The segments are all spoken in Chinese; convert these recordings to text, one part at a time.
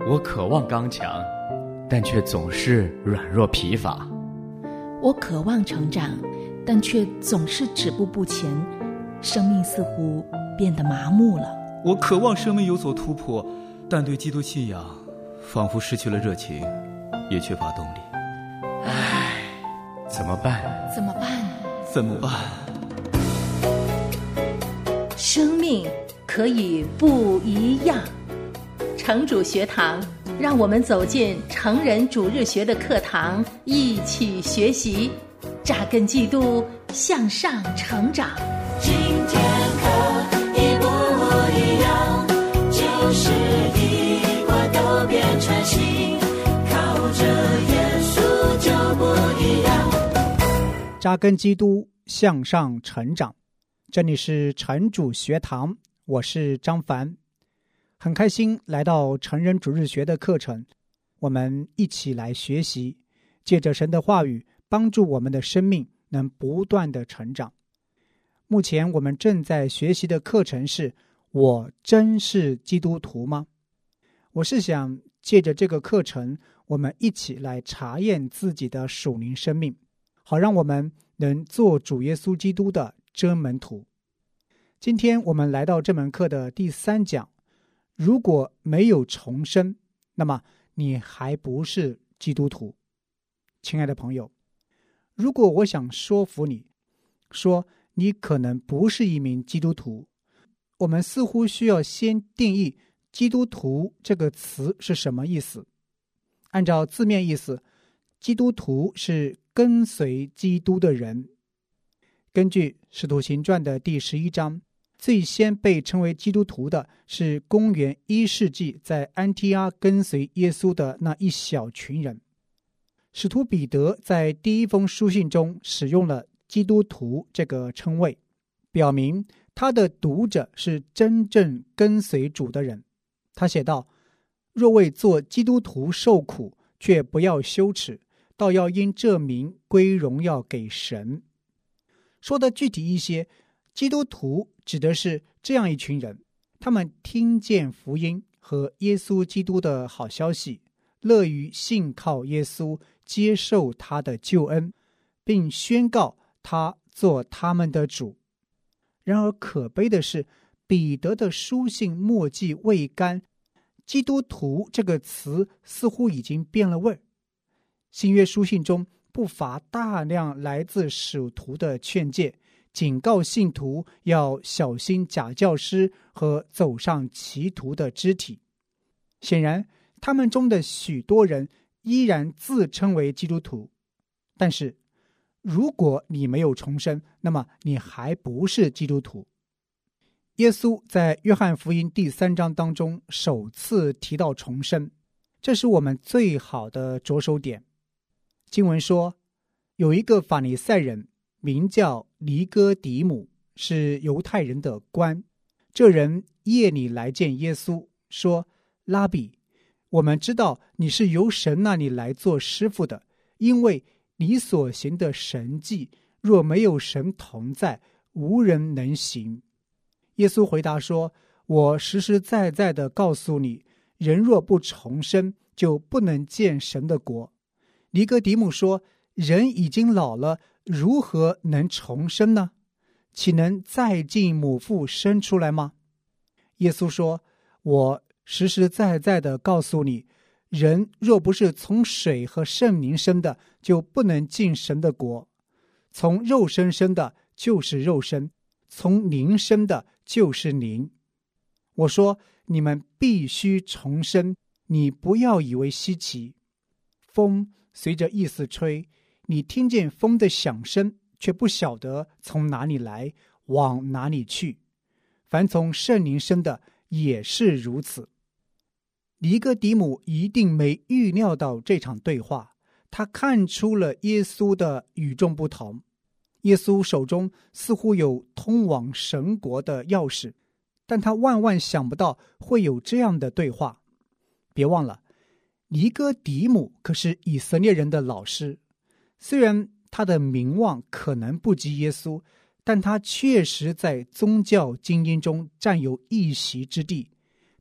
我渴望刚强，但却总是软弱疲乏。 我渴望成长，但却总是止步不前，生命似乎变得麻木了。 我渴望生命有所突破，但对基督信仰仿佛失去了热情，也缺乏动力。 唉，怎么办？ 怎么办？ 怎么办？ 生命可以不一样。城主学堂，让我们走进成人主日学的课堂，一起学习，扎根基督，向上成长。 今天可以不一样，就是一块都变成新，靠着耶稣就不一样。 扎根基督，向上成长。这里是城主学堂，我是张凡，很开心来到成人主日学的课程，我们一起来学习，借着神的话语帮助我们的生命能不断的成长。目前我们正在学习的课程是我真是基督徒吗？我是想借着这个课程，我们一起来查验自己的属灵生命，好让我们能做主耶稣基督的真门徒。今天我们来到这门课的第3讲，如果没有重生，那么你还不是基督徒。亲爱的朋友，如果我想说服你，说你可能不是一名基督徒，我们似乎需要先定义基督徒这个词是什么意思。按照字面意思，基督徒是跟随基督的人。根据《使徒行传》的第11章，最先被称为基督徒的是公元1世纪在安提阿跟随耶稣的那一小群人。使徒彼得在第一封书信中使用了基督徒这个称谓，表明他的读者是真正跟随主的人。他写道：若为做基督徒受苦，却不要羞耻，倒要因这名归荣耀给神。说的具体一些，基督徒指的是这样一群人，他们听见福音和耶稣基督的好消息，乐于信靠耶稣，接受他的救恩，并宣告他做他们的主。然而可悲的是，彼得的书信墨迹未干，基督徒这个词似乎已经变了味儿。新约书信中不乏大量来自使徒的劝诫，警告信徒要小心假教师和走上歧途的肢体。显然，他们中的许多人依然自称为基督徒，但是如果你没有重生，那么你还不是基督徒。耶稣在约翰福音第3章当中首次提到重生，这是我们最好的着手点。经文说，有一个法利赛人名叫尼哥底母，是犹太人的官。这人夜里来见耶稣，说：拉比，我们知道你是由神那里来做师傅的，因为你所行的神迹，若没有神同在，无人能行。耶稣回答说：我实实在在地告诉你，人若不重生，就不能见神的国。尼哥底母说：人已经老了，如何能重生呢？岂能再进母腹生出来吗？耶稣说：我实实在在地告诉你，人若不是从水和圣灵生的，就不能进神的国。从肉身生的就是肉身，从灵生的就是灵。我说你们必须重生，你不要以为稀奇。风随着意思吹，你听见风的响声，却不晓得从哪里来，往哪里去。凡从圣灵生的也是如此。尼哥底母一定没预料到这场对话，他看出了耶稣的与众不同。耶稣手中似乎有通往神国的钥匙，但他万万想不到会有这样的对话。别忘了，尼哥底母可是以色列人的老师，虽然他的名望可能不及耶稣，但他确实在宗教精英中占有一席之地。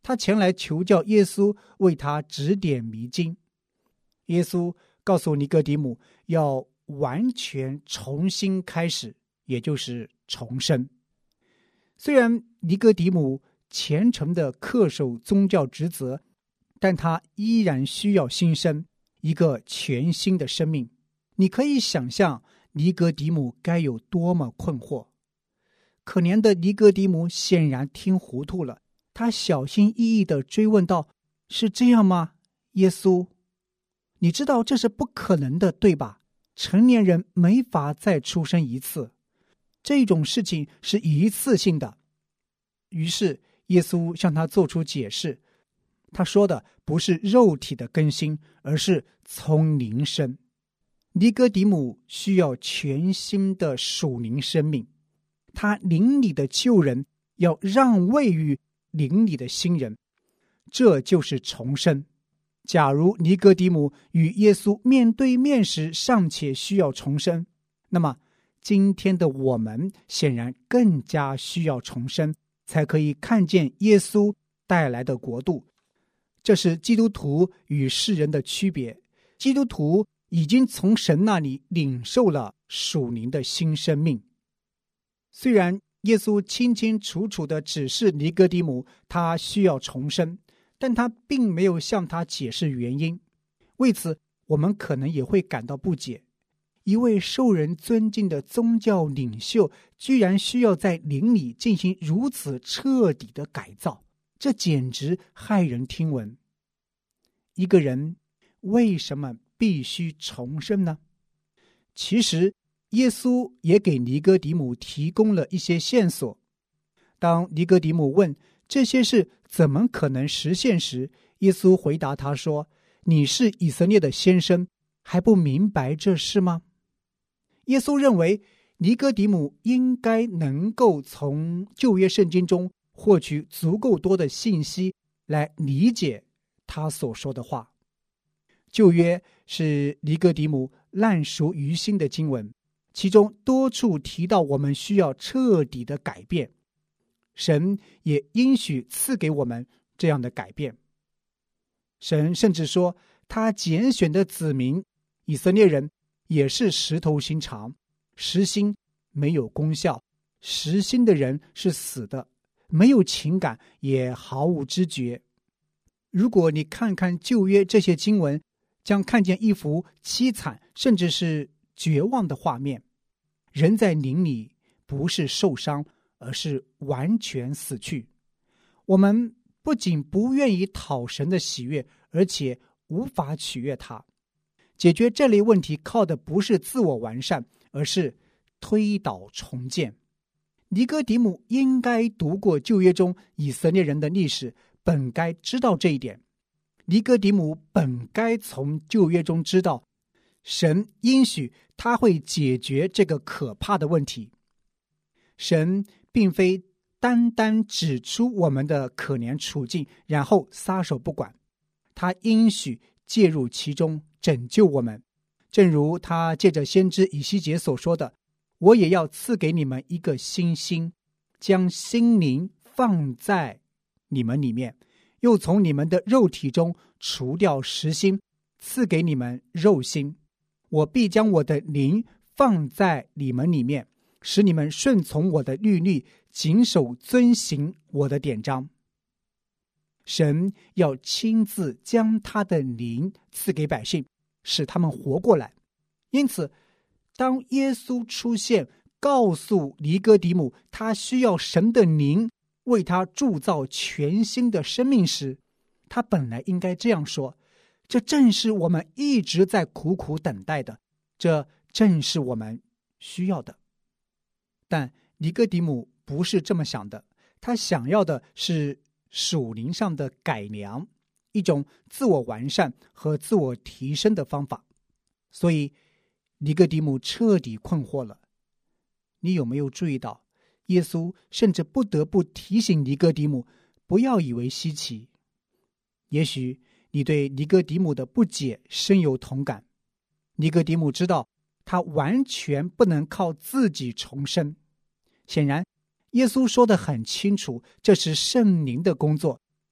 他前来求教耶稣为他指点迷津。耶稣告诉尼哥底母要完全重新开始，也就是重生。虽然尼哥底母虔诚地恪守宗教职责，但他依然需要新生，一个全新的生命。你可以想象尼哥底母该有多么困惑。可怜的尼哥底母显然听糊涂了，他小心翼翼地追问道：是这样吗，耶稣？你知道这是不可能的，对吧？成年人没法再出生一次，这种事情是一次性的。于是耶稣向他做出解释，他说的不是肉体的更新，而是从灵生。尼哥底母需要全新的属灵生命，他灵里的旧人要让位于灵里的新人，这就是重生。假如尼哥底母与耶稣面对面时尚且需要重生，那么今天的我们显然更加需要重生，才可以看见耶稣带来的国度。这是基督徒与世人的区别。基督徒已经从神那里领受了属灵的新生命。虽然耶稣清清楚楚地指示尼哥底母他需要重生，但他并没有向他解释原因。为此，我们可能也会感到不解。一位受人尊敬的宗教领袖居然需要在灵里进行如此彻底的改造，这简直骇人听闻。一个人为什么必须重生呢？其实耶稣也给尼哥底母提供了一些线索。当尼哥底母问这些事怎么可能实现时，耶稣回答他说：你是以色列的先生，还不明白这事吗？耶稣认为尼哥底母应该能够从旧约圣经中获取足够多的信息来理解他所说的话。旧约是尼哥底母烂熟于心的经文，其中多处提到我们需要彻底的改变，神也应许赐给我们这样的改变。神甚至说，他拣选的子民以色列人也是石头心肠，实心没有功效，实心的人是死的，没有情感，也毫无知觉。如果你看看旧约这些经文，将看见一幅凄惨甚至是绝望的画面。人在灵里不是受伤，而是完全死去。我们不仅不愿意讨神的喜悦，而且无法取悦他。解决这类问题靠的不是自我完善，而是推倒重建。尼哥底母应该读过旧约中以色列人的历史，本该知道这一点。尼哥底母本该从旧约中知道，神应许他会解决这个可怕的问题。神并非单单指出我们的可怜处境，然后撒手不管，他应许介入其中，拯救我们。正如他借着先知以西结所说的：我也要赐给你们一个新心，将心灵放在你们里面，又从你们的肉体中除掉实心，赐给你们肉心。我必将我的灵放在你们里面，使你们顺从我的律例，谨守遵行我的典章。神要亲自将他的灵赐给百姓，使他们活过来。因此，当耶稣出现，告诉尼哥底母他需要神的灵为他铸造全新的生命时，他本来应该这样说：这正是我们一直在苦苦等待的，这正是我们需要的。但尼哥底母不是这么想的，他想要的是属灵上的改良，一种自我完善和自我提升的方法。所以尼哥底母彻底困惑了。你有没有注意到，耶稣甚至不得不提醒尼哥底母不要以为稀奇。也许你对尼哥底母的不解深有同感。尼哥底母知道他完全不能靠自己重生。显然耶稣说得很清楚，这是圣灵的工作，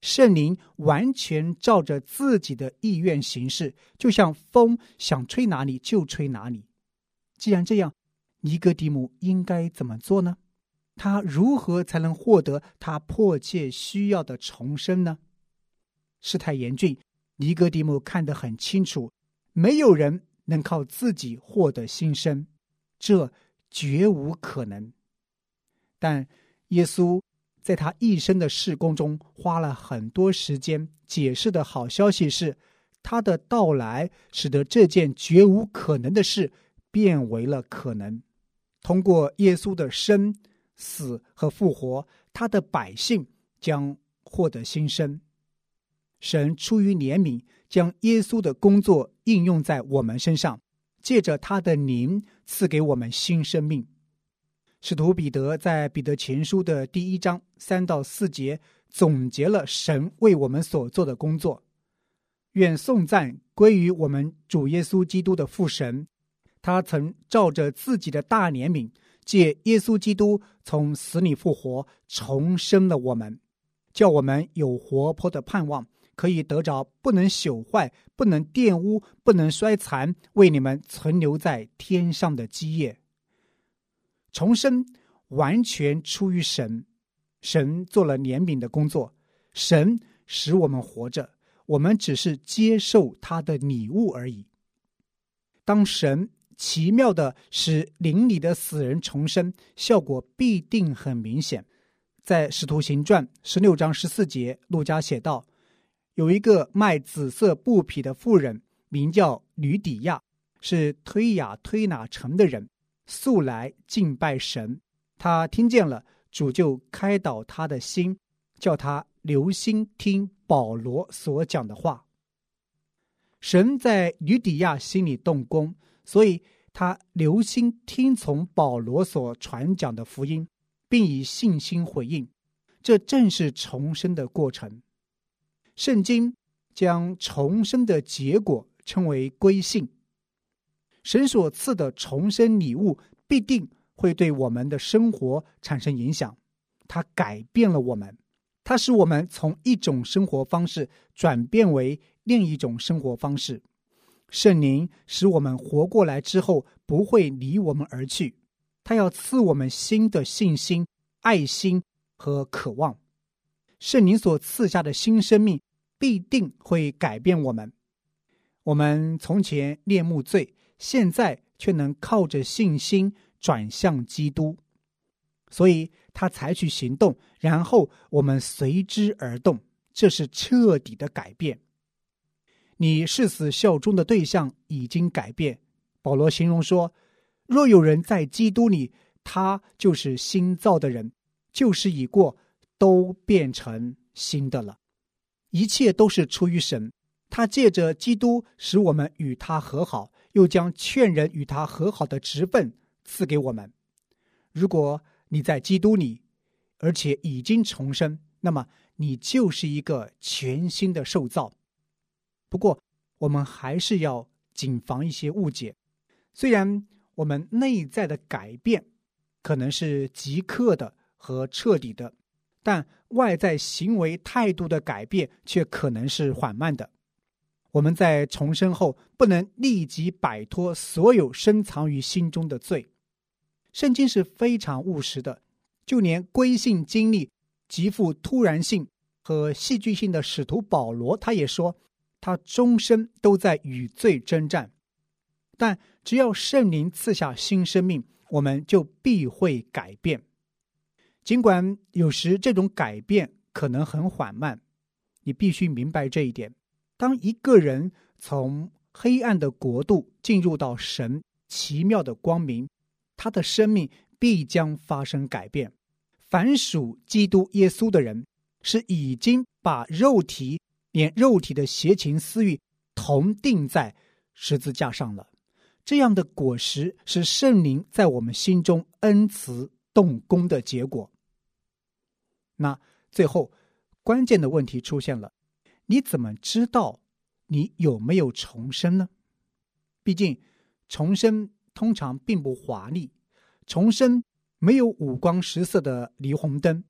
圣灵完全照着自己的意愿行事，就像风想吹哪里就吹哪里。既然这样，尼哥底母应该怎么做呢？他如何才能获得他迫切需要的重生呢？事态严峻，尼哥底母看得很清楚，没有人能靠自己获得新生，这绝无可能。但耶稣在他一生的事工中花了很多时间解释的好消息是，他的到来使得这件绝无可能的事变为了可能。通过耶稣的生、死和复活，他的百姓将获得新生。神出于怜悯，将耶稣的工作应用在我们身上，借着他的灵赐给我们新生命。使徒彼得在彼得前书的第1章3到4节总结了神为我们所做的工作。愿颂赞归于我们主耶稣基督的父神，他曾照着自己的大怜悯，借耶稣基督从死里复活，重生了我们，叫我们有活泼的盼望，可以得着不能朽坏、不能玷污、不能衰残，为你们存留在天上的基业。重生完全出于神，神做了怜悯的工作，神使我们活着，我们只是接受他的礼物而已。当神奇妙的使灵里的死人重生，效果必定很明显。在使徒行传16章14节，路加写道，有一个卖紫色布匹的妇人，名叫吕底亚，是推雅推拿城的人，素来敬拜神。他听见了，主就开导他的心，叫他留心听保罗所讲的话。神在吕底亚心里动工，所以他留心听从保罗所传讲的福音，并以信心回应。这正是重生的过程。圣经将重生的结果称为归信。神所赐的重生礼物必定会对我们的生活产生影响，它改变了我们，它使我们从一种生活方式转变为另一种生活方式。圣灵使我们活过来之后不会离我们而去，他要赐我们新的信心、爱心和渴望。圣灵所赐下的新生命必定会改变我们。我们从前恋慕罪，现在却能靠着信心转向基督，所以他采取行动，然后我们随之而动，这是彻底的改变。你誓死效忠的对象已经改变。保罗形容说，若有人在基督里，他就是新造的人，旧事已过，都变成新的了。一切都是出于神，他借着基督使我们与他和好，又将劝人与他和好的职分赐给我们。如果你在基督里，而且已经重生，那么你就是一个全新的受造。不过我们还是要谨防一些误解。虽然我们内在的改变可能是即刻的和彻底的，但外在行为态度的改变却可能是缓慢的。我们在重生后不能立即摆脱所有深藏于心中的罪。圣经是非常务实的，就连归信经历极富突然性和戏剧性的使徒保罗，他也说他终身都在与罪征战。但只要圣灵赐下新生命，我们就必会改变。尽管有时这种改变可能很缓慢，你必须明白这一点。当一个人从黑暗的国度进入到神奇妙的光明，他的生命必将发生改变。凡属基督耶稣的人，是已经把肉体连肉体的邪情私欲同钉在十字架上了。这样的果实是圣灵在我们心中恩慈动工的结果。那最后关键的问题出现了，你怎么知道你有没有重生呢？毕竟重生通常并不华丽，重生没有五光十色的霓虹灯，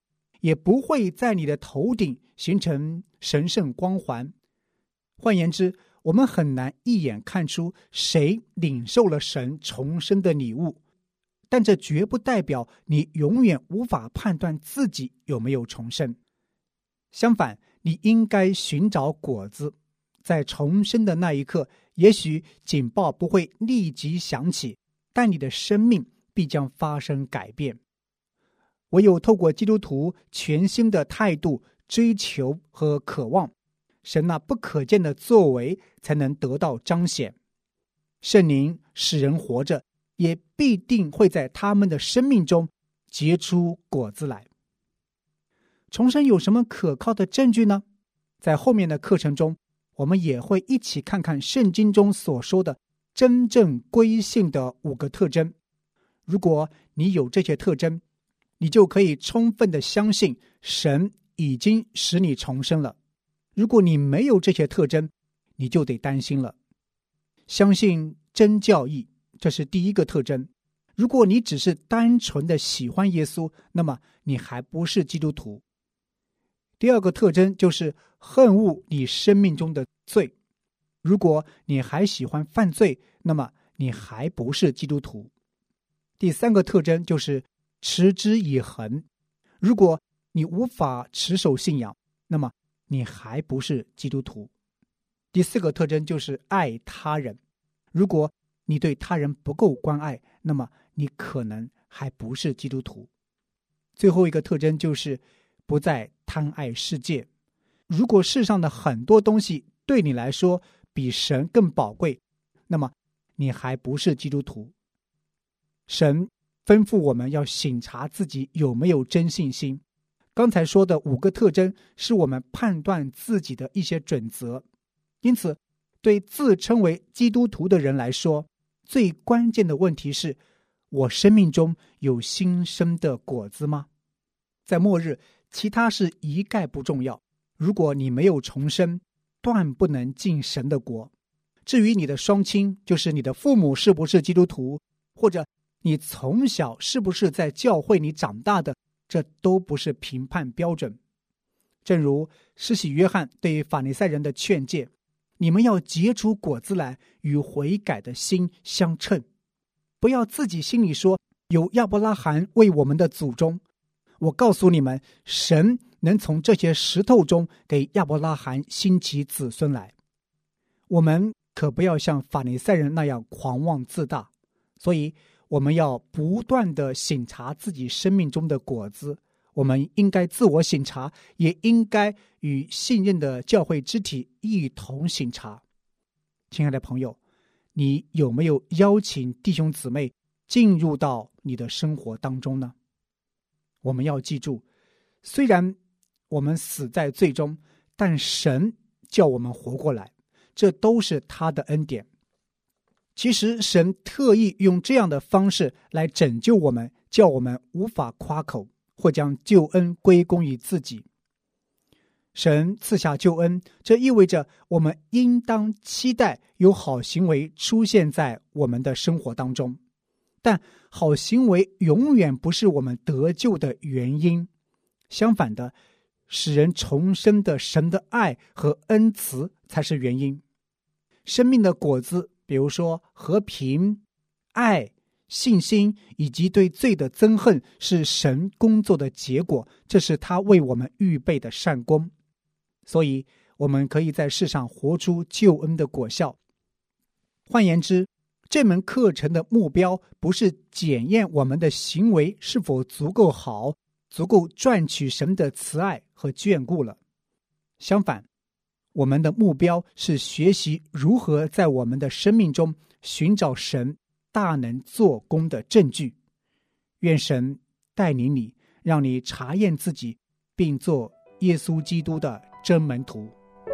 也不会在你的头顶形成神圣光环。换言之，我们很难一眼看出谁领受了神重生的礼物，但这绝不代表你永远无法判断自己有没有重生。相反，你应该寻找果子，在重生的那一刻，也许警报不会立即响起，但你的生命必将发生改变。唯有透过基督徒全新的态度、追求和渴望，神那不可见的作为才能得到彰显。圣灵使人活着，也必定会在他们的生命中结出果子来。重生有什么可靠的证据呢？在后面的课程中，我们也会一起看看圣经中所说的真正归信的5个特征。如果你有这些特征，你就可以充分的相信神已经使你重生了。如果你没有这些特征，你就得担心了。相信真教义，这是第一个特征。如果你只是单纯的喜欢耶稣，那么你还不是基督徒。第二个特征就是恨恶你生命中的罪。如果你还喜欢犯罪，那么你还不是基督徒。第三个特征就是持之以恒。如果你无法持守信仰，那么你还不是基督徒。第四个特征就是爱他人。如果你对他人不够关爱，那么你可能还不是基督徒。最后一个特征就是不再贪爱世界。如果世上的很多东西对你来说比神更宝贵，那么你还不是基督徒。神吩咐我们要省察自己有没有真信心。刚才说的5个特征是我们判断自己的一些准则。因此，对自称为基督徒的人来说，最关键的问题是：我生命中有新生的果子吗？在末日，其他事一概不重要。如果你没有重生，断不能进神的国。至于你的双亲，就是你的父母是不是基督徒，或者你从小是不是在教会里长大的，这都不是评判标准。正如施洗约翰对法利赛人的劝诫，你们要结出果子来，与悔改的心相称。不要自己心里说，有亚伯拉罕为我们的祖宗。我告诉你们，神能从这些石头中给亚伯拉罕兴起子孙来。我们可不要像法利赛人那样狂妄自大，所以我们要不断地省察自己生命中的果子。我们应该自我省察，也应该与信任的教会肢体一同省察。亲爱的朋友，你有没有邀请弟兄姊妹进入到你的生活当中呢？我们要记住，虽然我们死在罪中，但神叫我们活过来，这都是他的恩典。其实神特意用这样的方式来拯救我们，叫我们无法夸口或将救恩归功于自己。神赐下救恩，这意味着我们应当期待有好行为出现在我们的生活当中。但好行为永远不是我们得救的原因，相反的，使人重生的神的爱和恩慈才是原因。生命的果子，比如说和平、爱、信心以及对罪的憎恨，是神工作的结果，这是他为我们预备的善功。所以我们可以在世上活出救恩的果效。换言之，这门课程的目标不是检验我们的行为是否足够好，足够赚取神的慈爱和眷顾了。相反，我们的目标是学习如何在我们的生命中寻找神大能做工的证据。愿神带领你，让你查验自己，并做耶稣基督的真门徒。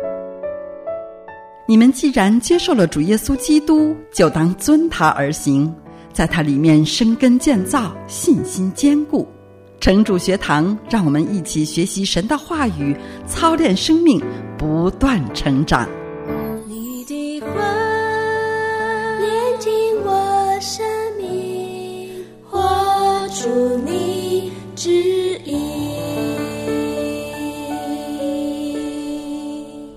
你们既然接受了主耶稣基督，就当遵他而行，在他里面生根建造，信心坚固。城主学堂，让我们一起学习神的话语，操练生命，不断成长。 你的话炼净我生命，活出你旨意。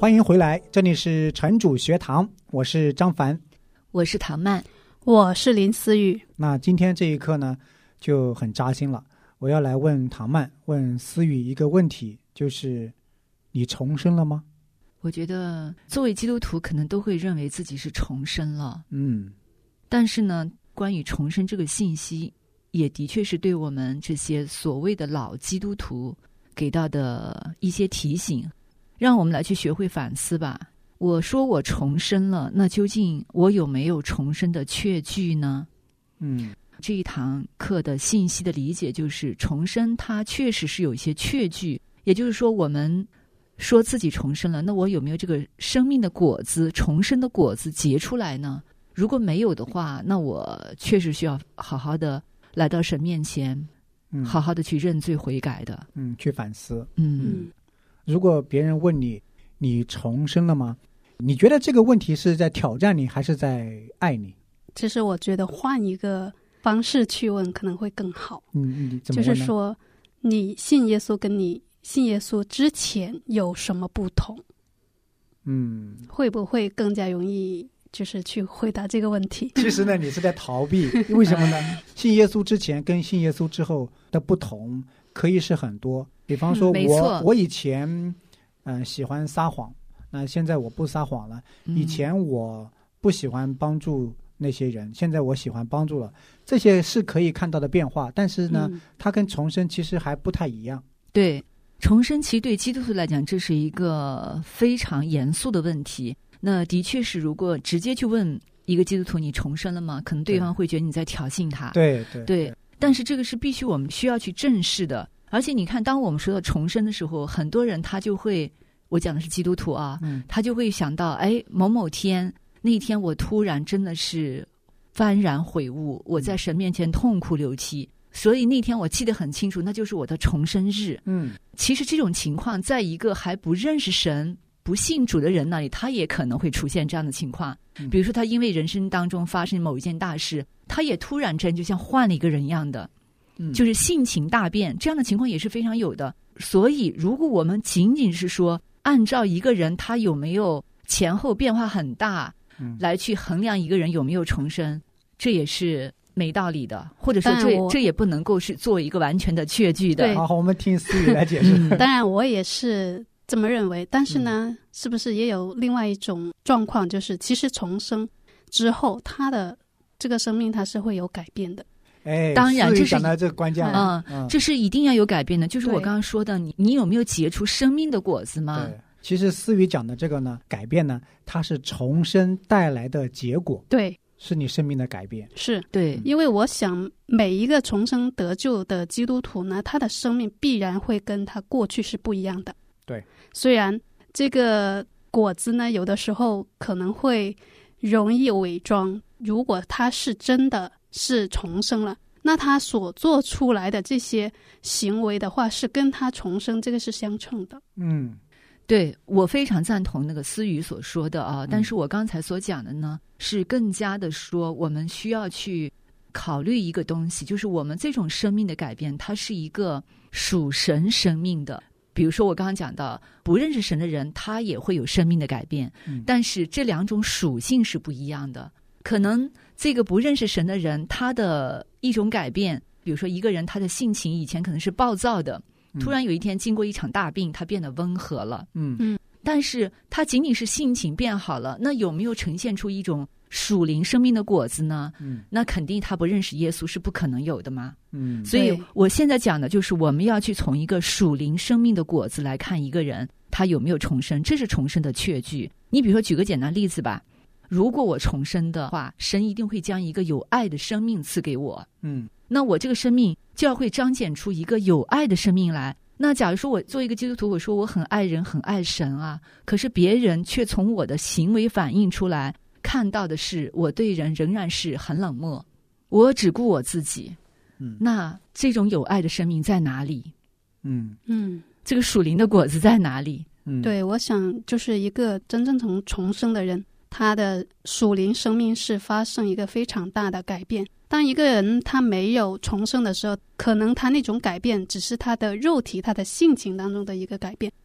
欢迎回来，这里是城主学堂，我是张凡， 我是唐曼， 我是林思雨。 那今天这一课呢就很扎心了，我要来问唐曼问思雨一个问题，就是你重生了吗？ 我觉得作为基督徒可能都会认为自己是重生了，但是呢，关于重生这个信息也的确是对我们这些所谓的老基督徒给到的一些提醒，让我们来去学会反思吧。我说我重生了，那究竟我有没有重生的确据呢？这一堂课的信息的理解就是重生它确实是有一些确据，也就是说我们说自己重生了，那我有没有这个生命的果子，重生的果子结出来呢？如果没有的话，那我确实需要好好的来到神面前，好好的去认罪悔改的， 去反思。如果别人问你，你重生了吗？你觉得这个问题是在挑战你，还是在爱你？ 其实我觉得换一个方式去问可能会更好。 怎么问呢？ 就是说，你信耶稣跟你信耶稣之前有什么不同？会不会更加容易就是去回答这个问题？ 其实呢，你是在逃避。为什么呢？信耶稣之前跟信耶稣之后的不同可以是很多。比方说我以前喜欢撒谎，那现在我不撒谎了。以前我不喜欢帮助那些人，现在我喜欢帮助了。这些是可以看到的变化，但是呢，它跟重生其实还不太一样。 对，重生其实对基督徒来讲，这是一个非常严肃的问题。那的确是，如果直接去问一个基督徒你重生了吗，可能对方会觉得你在挑衅他。对，但是这个是必须我们需要去正视的。而且你看，当我们说到重生的时候，很多人他就会，我讲的是基督徒啊，他就会想到，某某天那天我突然真的是幡然悔悟，我在神面前痛哭流涕，所以那天我记得很清楚，那就是我的重生日。其实这种情况在一个还不认识神不信主的人那里，他也可能会出现这样的情况。比如说他因为人生当中发生某一件大事，他也突然间就像换了一个人一样的，就是性情大变，这样的情况也是非常有的。所以如果我们仅仅是说按照一个人他有没有前后变化很大来去衡量一个人有没有重生，这也是没道理的，或者说这也不能够是作为一个完全的确据的。 好，我们听思雨来解释。 当然我也是这么认为，但是呢，是不是也有另外一种状况，就是其实重生之后他的这个生命他是会有改变的。 当然这是讲到这个关键了， 这是一定要有改变的。就是我刚刚说的，你有没有结出生命的果子吗？ 对，其实思雨讲的这个呢，改变呢，它是重生带来的结果。 对， 是你生命的改变。 是对， 因为我想每一个重生得救的基督徒呢，他的生命必然会跟他过去是不一样的。 对， 虽然这个果子呢，有的时候可能会容易伪装，如果他是真的是重生了，那他所做出来的这些行为的话，是跟他重生这个是相称的。 对，我非常赞同那个思雨所说的啊，但是我刚才所讲的呢，是更加的说，我们需要去考虑一个东西，就是我们这种生命的改变，它是一个属神生命的。比如说我刚刚讲到，不认识神的人，他也会有生命的改变，但是这两种属性是不一样的。可能这个不认识神的人，他的一种改变，比如说一个人他的性情以前可能是暴躁的，突然有一天经过一场大病，他变得温和了。但是他仅仅是性情变好了，那有没有呈现出一种属灵生命的果子呢？那肯定他不认识耶稣是不可能有的嘛。所以我现在讲的就是我们要去从一个属灵生命的果子来看一个人他有没有重生，这是重生的确据。你比如说举个简单例子吧，如果我重生的话，神一定会将一个有爱的生命赐给我。那我这个生命就要会彰显出一个有爱的生命来。那假如说我做一个基督徒，我说我很爱人很爱神啊，可是别人却从我的行为反映出来看到的是我对人仍然是很冷漠，我只顾我自己。那这种有爱的生命在哪里？这个属灵的果子在哪里？ 对，我想就是一个真正从重生的人，他的属灵生命是发生一个非常大的改变。当一个人他没有重生的时候，可能他那种改变只是他的肉体他的性情当中的一个改变，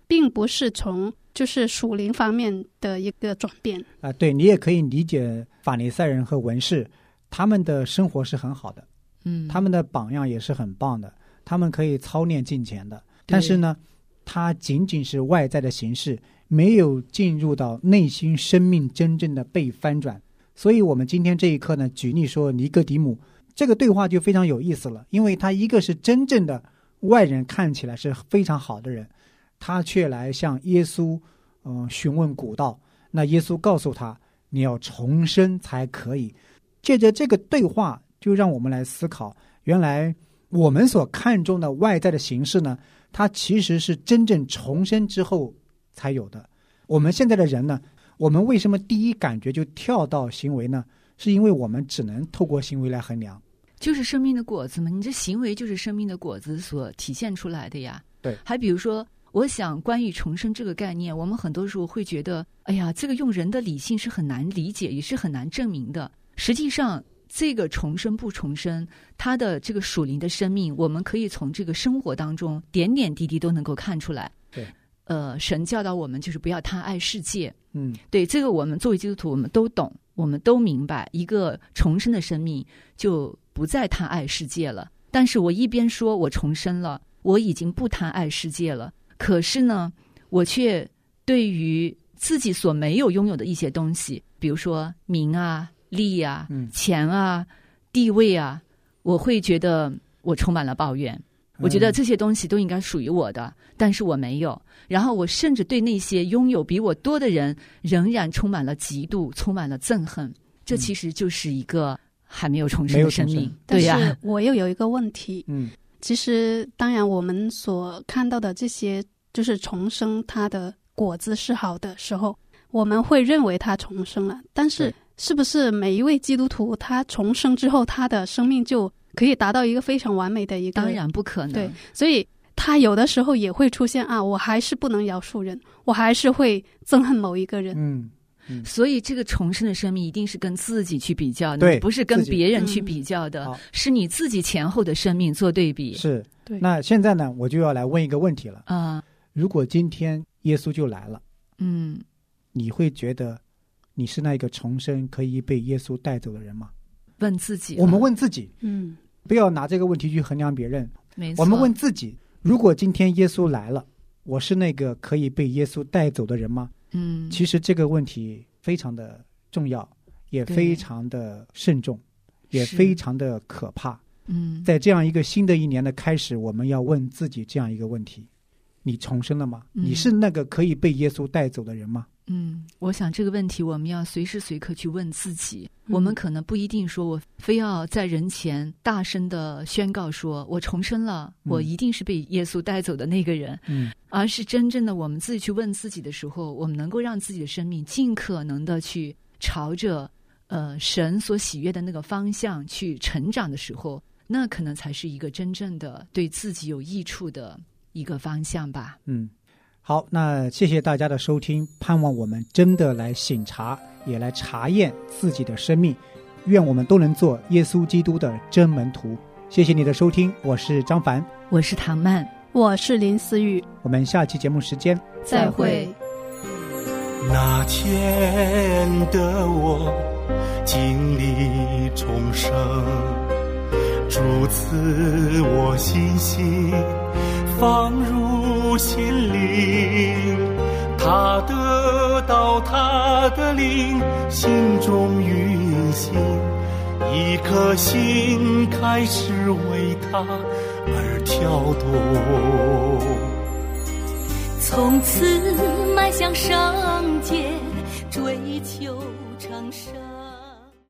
并不是从就是属灵方面的一个转变对，你也可以理解法利赛人和文士，他们的生活是很好的，他们的榜样也是很棒的，他们可以操练敬虔的，但是呢，它仅仅是外在的形式，没有进入到内心生命真正的被翻转。所以我们今天这一课呢，举例说尼哥底母，这个对话就非常有意思了，因为他一个是真正的外人看起来是非常好的人，他却来向耶稣询问古道，那耶稣告诉他你要重生才可以。借着这个对话，就让我们来思考，原来我们所看重的外在的形式呢，它其实是真正重生之后才有的。我们现在的人呢，我们为什么第一感觉就跳到行为呢？是因为我们只能透过行为来衡量， 就是生命的果子嘛，你这行为就是生命的果子所体现出来的呀。 对， 还比如说，我想关于重生这个概念，我们很多时候会觉得，哎呀，这个用人的理性是很难理解，也是很难证明的。实际上，这个重生不重生，它的这个属灵的生命，我们可以从这个生活当中点点滴滴都能够看出来。 对， 神教导我们就是不要贪爱世界。对，这个我们作为基督徒，我们都懂，我们都明白，一个重生的生命就不再贪爱世界了。但是我一边说我重生了，我已经不贪爱世界了，可是呢，我却对于自己所没有拥有的一些东西，比如说名啊、利啊、钱啊、地位啊，我会觉得我充满了抱怨。我觉得这些东西都应该属于我的，但是我没有。然后我甚至对那些拥有比我多的人仍然充满了嫉妒，充满了憎恨。这其实就是一个还没有重生的生命。对呀， 但是我又有一个问题。其实当然我们所看到的这些就是重生，它的果子是好的时候，我们会认为他重生了。但是是不是每一位基督徒他重生之后，他的生命就可以达到一个非常完美的一个？ 当然不可能。 对，所以他有的时候也会出现我还是不能饶恕人，我还是会憎恨某一个人。 所以这个重生的生命一定是跟自己去比较的， 对， 不是跟别人去比较的，是你自己前后的生命做对比。 是， 对。 那现在呢，我就要来问一个问题了如果今天耶稣就来了，你会觉得你是那个重生可以被耶稣带走的人吗？ 问自己， 我们问自己，不要拿这个问题去衡量别人。 没错， 我们问自己，如果今天耶稣来了，我是那个可以被耶稣带走的人吗？其实这个问题非常的重要，也非常的慎重，也非常的可怕。在这样一个新的一年的开始，我们要问自己这样一个问题：你重生了吗？你是那个可以被耶稣带走的人吗？ 我想这个问题我们要随时随刻去问自己。我们可能不一定说我非要在人前大声的宣告说我重生了，我一定是被耶稣带走的那个人，而是真正的我们自己去问自己的时候，我们能够让自己的生命尽可能的去朝着神所喜悦的那个方向去成长的时候，那可能才是一个真正的对自己有益处的一个方向吧。 好，那谢谢大家的收听，盼望我们真的来省察，也来查验自己的生命，愿我们都能做耶稣基督的真门徒。谢谢你的收听，我是张凡， 我是唐曼， 我是林思雨， 我们下期节目时间再会。 那天的我经历重生，主赐我信心放入心灵，他得到他的灵，心中运行，一颗心开始为他而跳动， 从此迈向圣洁，追求成圣。